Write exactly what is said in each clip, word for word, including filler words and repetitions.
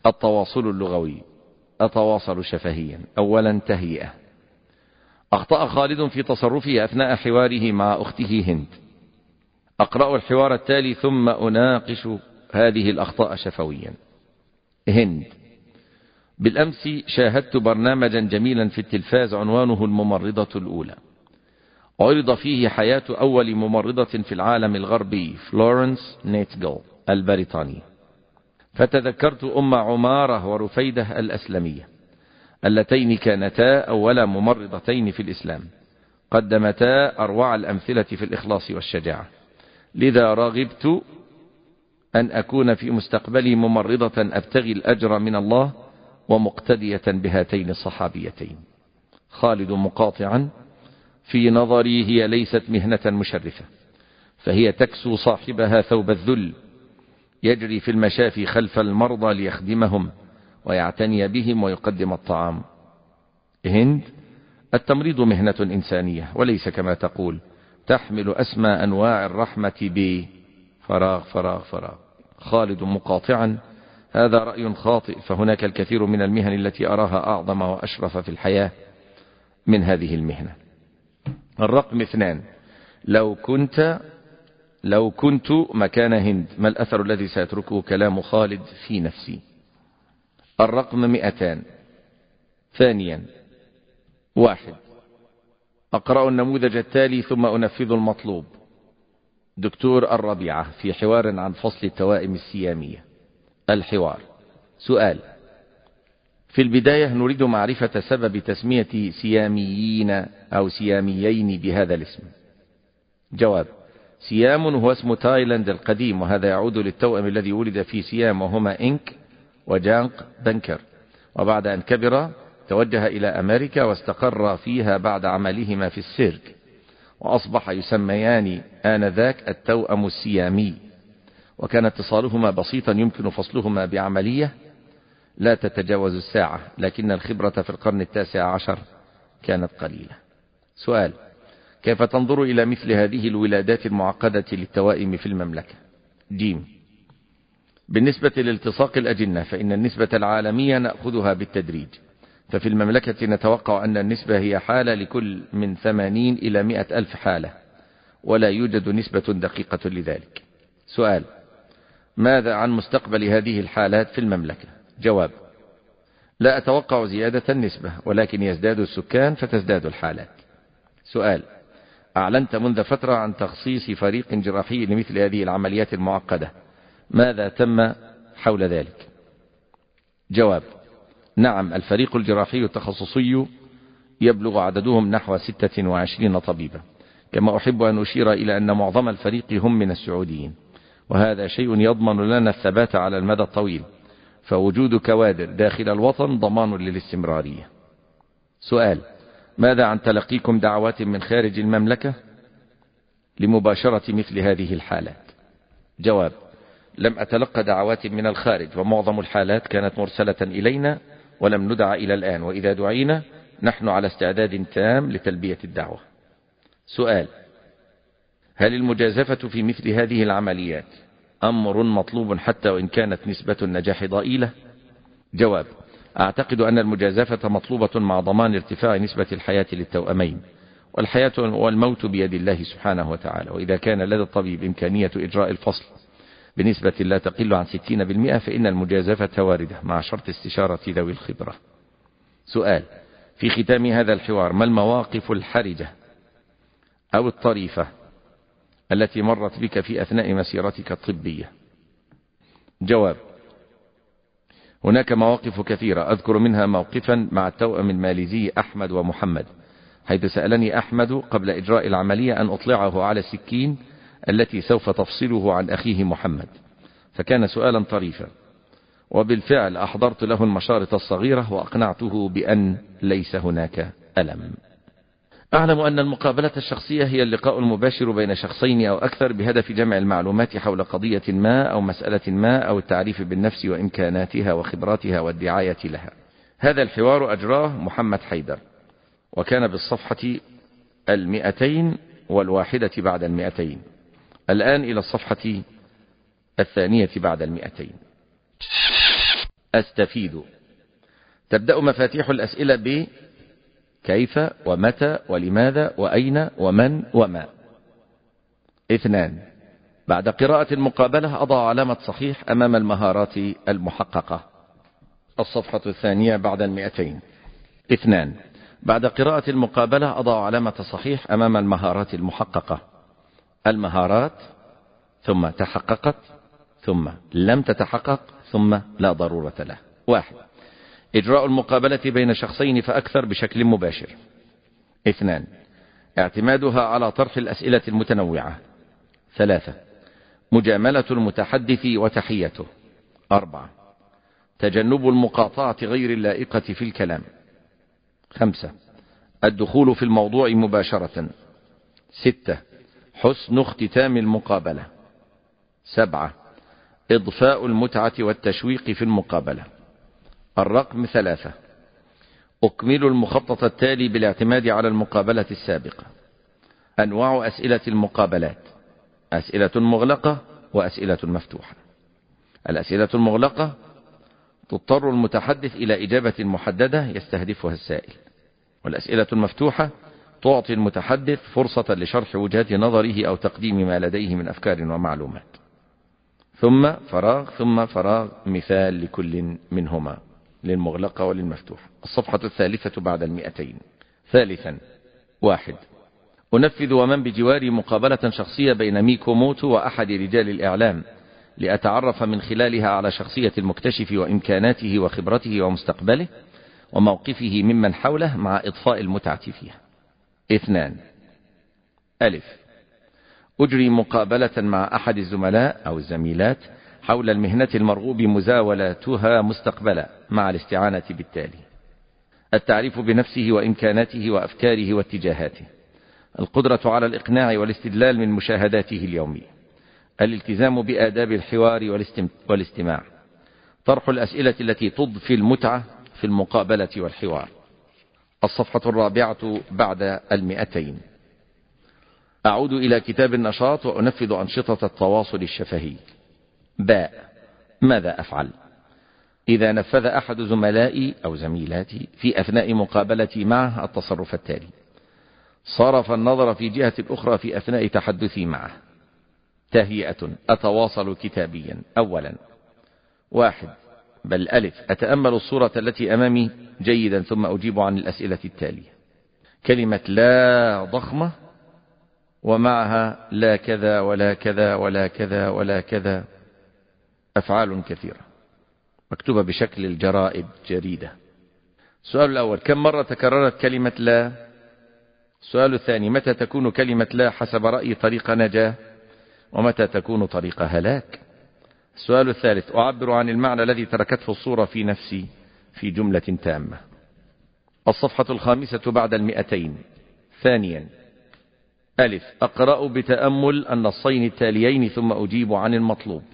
التواصل اللغوي. أتواصل شفهيا. أولا تهيئة. أخطأ خالد في تصرفه أثناء حواره مع أخته هند. أقرأ الحوار التالي ثم أناقش هذه الأخطاء شفويا. هند: بالأمس شاهدت برنامجا جميلا في التلفاز عنوانه الممرضة الأولى، عرض فيه حياة أول ممرضة في العالم الغربي، فلورنس نيتجل البريطانية، فتذكرت أم عمارة ورفيدة الأسلمية اللتين كانتا أول ممرضتين في الإسلام، قدمتا أروع الأمثلة في الإخلاص والشجاعة، لذا رغبت أن أكون في مستقبلي ممرضة أبتغي الأجر من الله ومقتدية بهاتين الصحابيتين. خالد مقاطعا: في نظري هي ليست مهنة مشرفة، فهي تكسو صاحبها ثوب الذل، يجري في المشافي خلف المرضى ليخدمهم ويعتني بهم ويقدم الطعام. هند: التمريض مهنة إنسانية وليس كما تقول، تحمل أسمى أنواع الرحمة ب فراغ فراغ فراغ. خالد مقاطعا: هذا رأي خاطئ، فهناك الكثير من المهن التي أراها أعظم وأشرف في الحياة من هذه المهنة. الرقم اثنان: لو كنت لو كنت مكان هند ما الأثر الذي سيتركه كلام خالد في نفسي؟ الرقم مئتان. ثانيا: واحد، أقرأ النموذج التالي ثم أنفذ المطلوب. دكتور الربيعة في حوار عن فصل التوائم السيامية. الحوار: سؤال: في البداية نريد معرفة سبب تسمية سياميين أو سياميين بهذا الاسم. جواب: سيام هو اسم تايلاند القديم، وهذا يعود للتوأم الذي ولد في سيام وهما إنك وجانق بنكر، وبعد أن كبر توجه إلى أمريكا واستقر فيها بعد عملهما في السيرك، وأصبح يسميان آنذاك التوأم السيامي، وكان اتصالهما بسيطا يمكن فصلهما بعملية لا تتجاوز الساعة، لكن الخبرة في القرن التاسع عشر كانت قليلة. سؤال: كيف تنظر إلى مثل هذه الولادات المعقدة للتوائم في المملكة؟ جيم: بالنسبة لالتصاق الأجنة فإن النسبة العالمية نأخذها بالتدريج، ففي المملكة نتوقع أن النسبة هي حالة لكل من ثمانين إلى مئة ألف حالة، ولا يوجد نسبة دقيقة لذلك. سؤال: ماذا عن مستقبل هذه الحالات في المملكة؟ جواب: لا أتوقع زيادة النسبة، ولكن يزداد السكان فتزداد الحالات. سؤال: أعلنت منذ فترة عن تخصيص فريق جراحي لمثل هذه العمليات المعقدة، ماذا تم حول ذلك؟ جواب: نعم، الفريق الجراحي التخصصي يبلغ عددهم نحو ستة وعشرين طبيبا، كما أحب أن أشير إلى أن معظم الفريق هم من السعوديين، وهذا شيء يضمن لنا الثبات على المدى الطويل، فوجود كوادر داخل الوطن ضمان للاستمرارية. سؤال: ماذا عن تلقيكم دعوات من خارج المملكة لمباشرة مثل هذه الحالات؟ جواب: لم أتلقى دعوات من الخارج، ومعظم الحالات كانت مرسلة إلينا ولم ندع إلى الآن، وإذا دعينا نحن على استعداد تام لتلبية الدعوة. سؤال: هل المجازفة في مثل هذه العمليات أمر مطلوب حتى وإن كانت نسبة النجاح ضئيلة؟ جواب: أعتقد أن المجازفة مطلوبة مع ضمان ارتفاع نسبة الحياة للتوأمين، والحياة والموت بيد الله سبحانه وتعالى، وإذا كان لدى الطبيب إمكانية إجراء الفصل بنسبة لا تقل عن ستين بالمئة فإن المجازفة واردة مع شرط استشارة ذوي الخبرة. سؤال: في ختام هذا الحوار ما المواقف الحرجة أو الطريفة التي مرت بك في أثناء مسيرتك الطبية؟ جواب: هناك مواقف كثيرة، أذكر منها موقفا مع التوأم الماليزي أحمد ومحمد، حيث سألني أحمد قبل إجراء العملية أن أطلعه على السكين التي سوف تفصله عن أخيه محمد، فكان سؤالا طريفا، وبالفعل أحضرت له المشارط الصغيرة وأقنعته بأن ليس هناك ألم. أعلم أن المقابلة الشخصية هي اللقاء المباشر بين شخصين أو أكثر بهدف جمع المعلومات حول قضية ما أو مسألة ما أو التعريف بالنفس وإمكاناتها وخبراتها والدعاية لها. هذا الحوار أجراه محمد حيدر، وكان بالصفحة المئتين والواحدة بعد المئتين. الآن إلى الصفحة الثانية بعد المئتين. أستفيد. تبدأ مفاتيح الأسئلة ب كيف ومتى ولماذا وأين ومن وما. اثنان، بعد قراءة المقابلة أضع علامة صحيح أمام المهارات المحققة. الصفحة الثانية بعد المئتين. اثنان، بعد قراءة المقابلة أضع علامة صحيح أمام المهارات المحققة. المهارات ثم تحققت ثم لم تتحقق ثم لا ضرورة له. واحد، إجراء المقابلة بين شخصين فأكثر بشكل مباشر. اثنان، اعتمادها على طرح الأسئلة المتنوعة. ثلاثة، مجاملة المتحدث وتحيته. أربعة، تجنب المقاطعة غير اللائقة في الكلام. خمسة، الدخول في الموضوع مباشرة. ستة، حسن اختتام المقابلة. سبعة، إضفاء المتعة والتشويق في المقابلة. الرقم ثلاثة، أكمل المخطط التالي بالاعتماد على المقابلة السابقة. أنواع أسئلة المقابلات: أسئلة مغلقة وأسئلة مفتوحة. الأسئلة المغلقة تضطر المتحدث إلى إجابة محددة يستهدفها السائل، والأسئلة المفتوحة تعطي المتحدث فرصة لشرح وجهة نظره أو تقديم ما لديه من أفكار ومعلومات. ثم فراغ ثم فراغ، مثال لكل منهما، للمغلقة وللمفتوحة. الصفحة الثالثة بعد المئتين. ثالثا، واحد، أنفذ ومن بجواري مقابلة شخصية بين ميكوموتو وأحد رجال الإعلام لأتعرف من خلالها على شخصية المكتشف وإمكاناته وخبرته ومستقبله وموقفه ممن حوله مع إضفاء المتعة فيها. اثنان، ألف، أجري مقابلة مع أحد الزملاء أو الزميلات حول المهنة المرغوب مزاولتها مستقبلا مع الاستعانة بالتالي: التعريف بنفسه وإمكاناته وأفكاره واتجاهاته، القدرة على الإقناع والاستدلال من مشاهداته اليومية، الالتزام بآداب الحوار والاستماع، طرح الأسئلة التي تضفي المتعة في المقابلة والحوار. الصفحة الرابعة بعد المئتين. أعود إلى كتاب النشاط وأنفذ أنشطة التواصل الشفهي. باء، ماذا أفعل؟ إذا نفذ أحد زملائي أو زميلاتي في أثناء مقابلتي معه التصرف التالي: صرف النظر في جهة الأخرى في أثناء تحدثي معه. تهيئة، أتواصل كتابيا. أولا، واحد، بل ألف، أتأمل الصورة التي أمامي جيدا ثم أجيب عن الأسئلة التالية. كلمة لا ضخمة ومعها لا كذا ولا كذا ولا كذا ولا كذا، أفعال كثيرة مكتوبة بشكل الجرائد جريدة. السؤال الأول: كم مرة تكررت كلمة لا؟ السؤال الثاني: متى تكون كلمة لا حسب رأيي طريق نجاة، ومتى تكون طريق هلاك؟ السؤال الثالث: أعبر عن المعنى الذي تركته الصورة في نفسي في جملة تامة. الصفحة الخامسة بعد المئتين. ثانيا، ألف، أقرأ بتأمل النصين التاليين ثم أجيب عن المطلوب.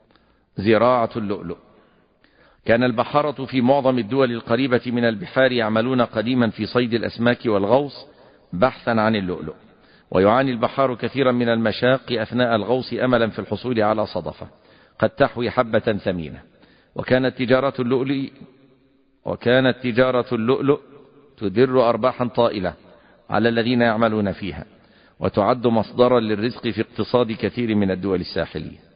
زراعة اللؤلؤ. كان البحارة في معظم الدول القريبة من البحار يعملون قديما في صيد الأسماك والغوص بحثا عن اللؤلؤ، ويعاني البحار كثيرا من المشاق أثناء الغوص أملا في الحصول على صدفة قد تحوي حبة ثمينة. وكانت تجارة اللؤلؤ وكانت تجارة اللؤلؤ تدر أرباحا طائلة على الذين يعملون فيها، وتعد مصدرا للرزق في اقتصاد كثير من الدول الساحلية.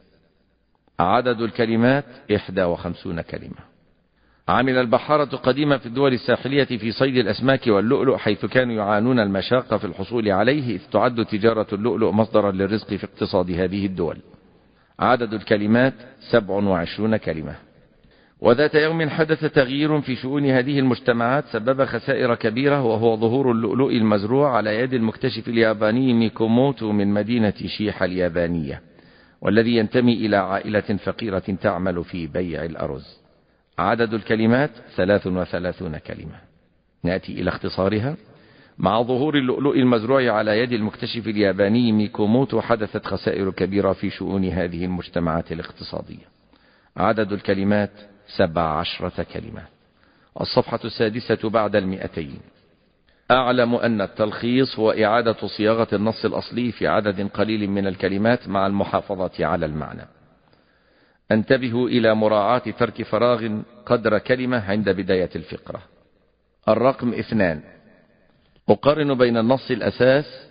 عدد الكلمات إحدى وخمسون كلمة. عمل البحارة قديما في الدول الساحلية في صيد الأسماك واللؤلؤ، حيث كانوا يعانون المشاق في الحصول عليه، إذ تعد تجارة اللؤلؤ مصدرا للرزق في اقتصاد هذه الدول. عدد الكلمات سبع وعشرون كلمة. وذات يوم حدث تغيير في شؤون هذه المجتمعات سبب خسائر كبيرة، وهو ظهور اللؤلؤ المزروع على يد المكتشف الياباني ميكوموتو من مدينة شيحة اليابانية، والذي ينتمي إلى عائلة فقيرة تعمل في بيع الأرز. عدد الكلمات ثلاث وثلاثون كلمة. نأتي إلى اختصارها. مع ظهور اللؤلؤ المزروع على يد المكتشف الياباني ميكوموتو حدثت خسائر كبيرة في شؤون هذه المجتمعات الاقتصادية. عدد الكلمات سبع عشرة كلمة. الصفحة السادسة بعد المئتين. أعلم أن التلخيص هو إعادة صياغة النص الأصلي في عدد قليل من الكلمات مع المحافظة على المعنى. انتبهوا إلى مراعاة ترك فراغ قدر كلمة عند بداية الفقرة. الرقم اثنان، أقارن بين النص الأساس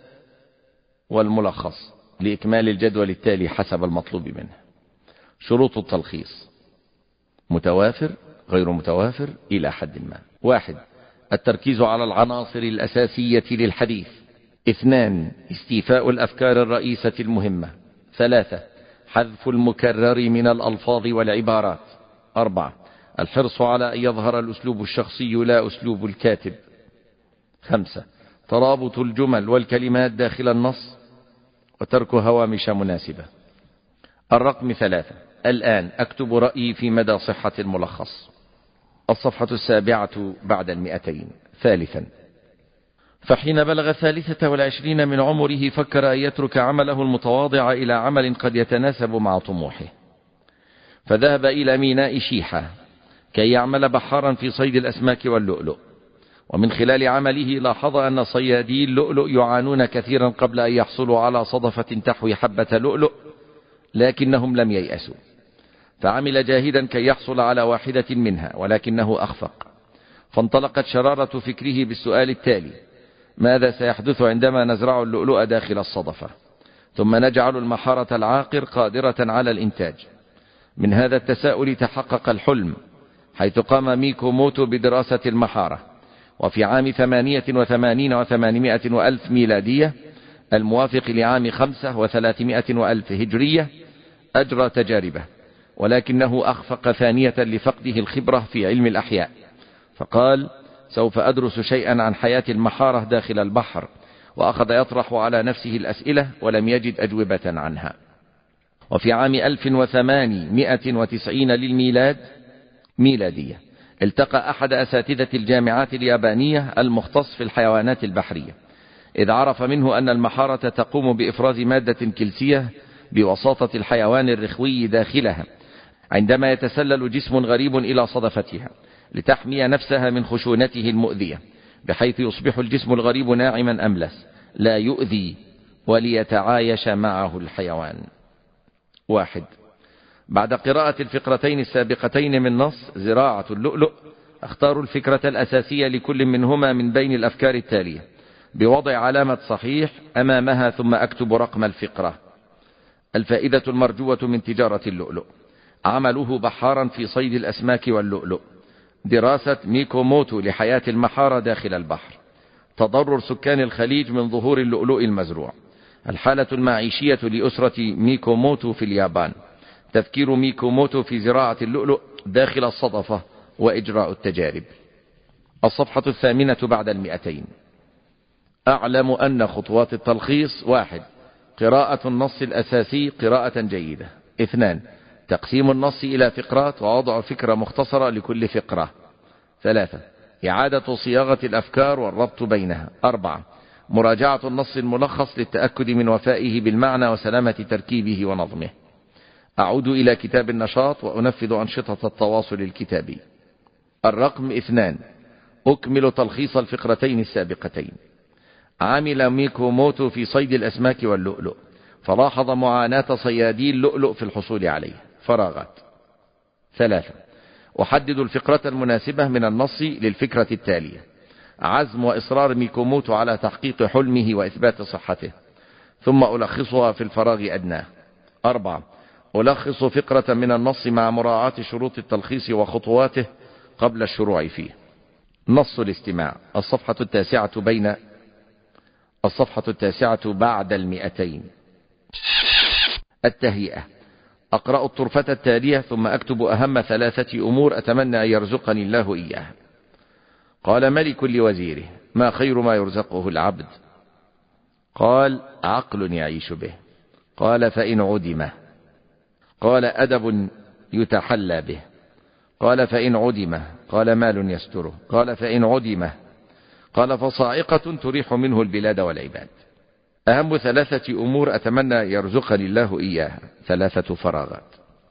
والملخص لإكمال الجدول التالي حسب المطلوب منه. شروط التلخيص: متوافر، غير متوافر، إلى حد ما. واحد، التركيز على العناصر الأساسية للحديث. اثنان، استيفاء الأفكار الرئيسة المهمة. ثلاثة، حذف المكرر من الألفاظ والعبارات. أربعة، الحرص على أن يظهر الأسلوب الشخصي لا أسلوب الكاتب. خمسة، ترابط الجمل والكلمات داخل النص وترك هوامش مناسبة. الرقم ثلاثة، الآن أكتب رأيي في مدى صحة الملخص. الصفحة السابعة بعد المئتين. ثالثا، فحين بلغ الثالثة والعشرين من عمره فكر أن يترك عمله المتواضع إلى عمل قد يتناسب مع طموحه، فذهب إلى ميناء شيحة كي يعمل بحارا في صيد الأسماك واللؤلؤ. ومن خلال عمله لاحظ أن صيادي اللؤلؤ يعانون كثيرا قبل أن يحصلوا على صدفة تحوي حبة لؤلؤ، لكنهم لم ييأسوا، فعمل جاهدا كي يحصل على واحدة منها، ولكنه أخفق. فانطلقت شرارة فكره بالسؤال التالي: ماذا سيحدث عندما نزرع اللؤلؤ داخل الصدفة ثم نجعل المحارة العاقر قادرة على الإنتاج؟ من هذا التساؤل تحقق الحلم، حيث قام ميكوموتو بدراسة المحارة، وفي عام ثمانية وثمانين وثمانمائة وألف ميلادية الموافق لعام خمسة وثلاثمائة وألف هجرية أجرى تجاربه، ولكنه أخفق ثانية لفقده الخبرة في علم الأحياء، فقال: سوف أدرس شيئا عن حياة المحارة داخل البحر، وأخذ يطرح على نفسه الأسئلة ولم يجد أجوبة عنها. وفي عام ألف وثمانمائة وتسعين للميلاد ميلادية التقى أحد أساتذة الجامعات اليابانية المختص في الحيوانات البحرية، إذ عرف منه أن المحارة تقوم بإفراز مادة كلسية بوساطة الحيوان الرخوي داخلها عندما يتسلل جسم غريب إلى صدفتها لتحمي نفسها من خشونته المؤذية، بحيث يصبح الجسم الغريب ناعما أملس لا يؤذي وليتعايش معه الحيوان. واحد، بعد قراءة الفقرتين السابقتين من نص زراعة اللؤلؤ اختار الفكرة الأساسية لكل منهما من بين الأفكار التالية بوضع علامة صحيح أمامها، ثم أكتب رقم الفقرة. الفائدة المرجوة من تجارة اللؤلؤ: عمله بحارا في صيد الأسماك واللؤلؤ. دراسة ميكوموتو لحياة المحارة داخل البحر. تضرر سكان الخليج من ظهور اللؤلؤ المزروع. الحالة المعيشية لأسرة ميكوموتو في اليابان. تفكير ميكوموتو في زراعة اللؤلؤ داخل الصدفة وإجراء التجارب. الصفحة الثامنة بعد المئتين. أعلم أن خطوات التلخيص: واحد، قراءة النص الأساسي قراءة جيدة. اثنان، تقسيم النص إلى فقرات ووضع فكرة مختصرة لكل فقرة. ثلاثة، إعادة صياغة الأفكار والربط بينها. أربعة، مراجعة النص الملخص للتأكد من وفائه بالمعنى وسلامة تركيبه ونظمه. أعود إلى كتاب النشاط وأنفذ أنشطة التواصل الكتابي. الرقم اثنان، أكمل تلخيص الفقرتين السابقتين. عمل ميكوموتو في صيد الأسماك واللؤلؤ، فلاحظ معاناة صيادي اللؤلؤ في الحصول عليه. فراغات. ثلاثة، أحدد الفقرة المناسبة من النص للفكرة التالية: عزم وإصرار ميكوموتو على تحقيق حلمه وإثبات صحته، ثم ألخصها في الفراغ أدناه. أربعة، ألخص فقرة من النص مع مراعاة شروط التلخيص وخطواته قبل الشروع فيه. نص الاستماع. الصفحة التاسعة بين الصفحة التاسعة بعد المئتين. التهيئة. أقرأ الطرفة التالية ثم أكتب أهم ثلاثة أمور أتمنى أن يرزقني الله إياها. قال ملك لوزيره: ما خير ما يرزقه العبد؟ قال: عقل يعيش به. قال: فإن عدمه؟ قال: أدب يتحلى به. قال: فإن عدمه؟ قال: مال يستره. قال: فإن عدمه؟ قال: فصاعقة تريح منه البلاد والعباد. أهم ثلاثة أمور أتمنى يرزقني الله إياها. ثلاثة فراغات.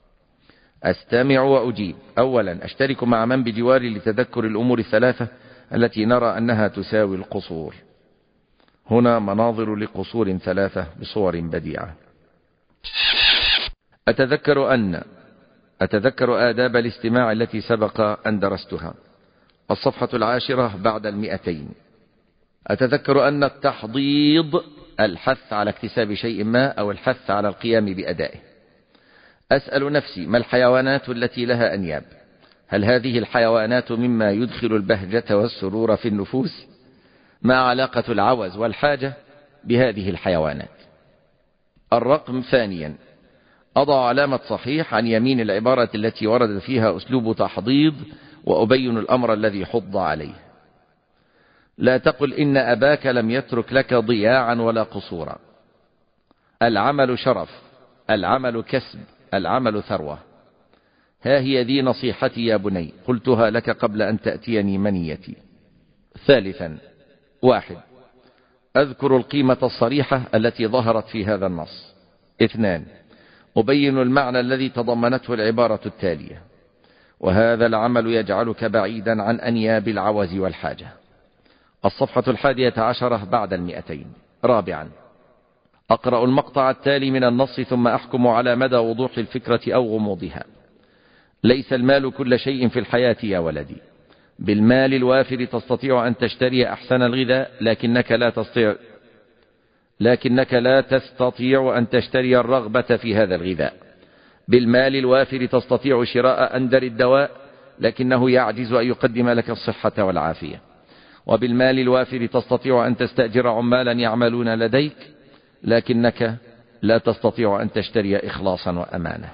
أستمع وأجيب. أولا، أشترك مع من بجواري لتذكر الأمور الثلاثة التي نرى أنها تساوي القصور. هنا مناظر لقصور ثلاثة بصور بديعة. أتذكر أن أتذكر آداب الاستماع التي سبق أن درستها. الصفحة العاشرة بعد المئتين. أتذكر أن التحضيض الحث على اكتساب شيء ما أو الحث على القيام بأدائه. أسأل نفسي: ما الحيوانات التي لها أنياب؟ هل هذه الحيوانات مما يدخل البهجة والسرور في النفوس؟ ما علاقة العوز والحاجة بهذه الحيوانات؟ الرقم ثانيا، أضع علامة صحيح عن يمين العبارة التي ورد فيها أسلوب تحضيض وأبين الأمر الذي حض عليه. لا تقل إن أباك لم يترك لك ضياعا ولا قصورا. العمل شرف، العمل كسب، العمل ثروة. ها هي ذي نصيحتي يا بني، قلتها لك قبل أن تأتيني منيتي. ثالثا، واحد، أذكر القيمة الصريحة التي ظهرت في هذا النص. اثنان، أبين المعنى الذي تضمنته العبارة التالية: وهذا العمل يجعلك بعيدا عن أنياب العوز والحاجة. الصفحة الحادية عشرة بعد المئتين. رابعا، أقرأ المقطع التالي من النص ثم أحكم على مدى وضوح الفكرة أو غموضها. ليس المال كل شيء في الحياة يا ولدي. بالمال الوافر تستطيع أن تشتري أحسن الغذاء، لكنك لا تستطيع لكنك لا تستطيع أن تشتري الرغبة في هذا الغذاء. بالمال الوافر تستطيع شراء أندر الدواء، لكنه يعجز أن يقدم لك الصحة والعافية. وبالمال الوافر تستطيع أن تستأجر عمالا يعملون لديك، لكنك لا تستطيع أن تشتري إخلاصا وأمانة.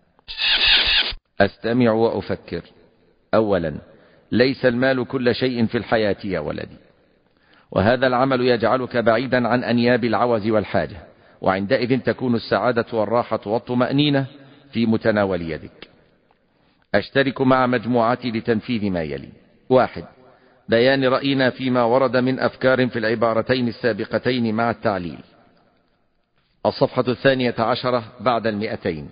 أستمع وأفكر. أولا، ليس المال كل شيء في الحياة يا ولدي. وهذا العمل يجعلك بعيدا عن أنياب العوز والحاجة، وعندئذ تكون السعادة والراحة والطمأنينة في متناول يدك. أشترك مع مجموعتي لتنفيذ ما يلي. واحد، بيان رأينا فيما ورد من أفكار في العبارتين السابقتين مع التعليل. الصفحة الثانية عشرة بعد المئتين.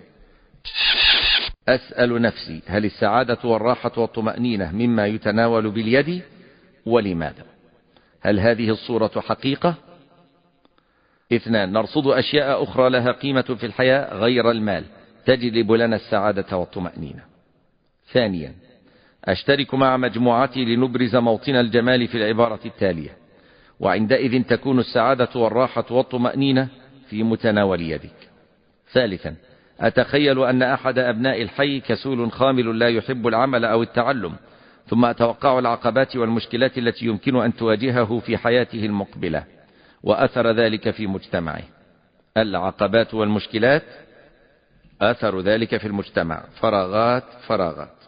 أسأل نفسي: هل السعادة والراحة والطمأنينة مما يتناول باليد؟ ولماذا؟ هل هذه الصورة حقيقة؟ اثنان، نرصد أشياء أخرى لها قيمة في الحياة غير المال تجلب لنا السعادة والطمأنينة. ثانيا، أشترك مع مجموعتي لنبرز موطن الجمال في العبارة التالية: وعندئذ تكون السعادة والراحة والطمأنينة في متناول يدك. ثالثا، أتخيل أن أحد أبناء الحي كسول خامل لا يحب العمل أو التعلم، ثم أتوقع العقبات والمشكلات التي يمكن أن تواجهه في حياته المقبلة وأثر ذلك في مجتمعه. العقبات والمشكلات، أثر ذلك في المجتمع، فراغات فراغات.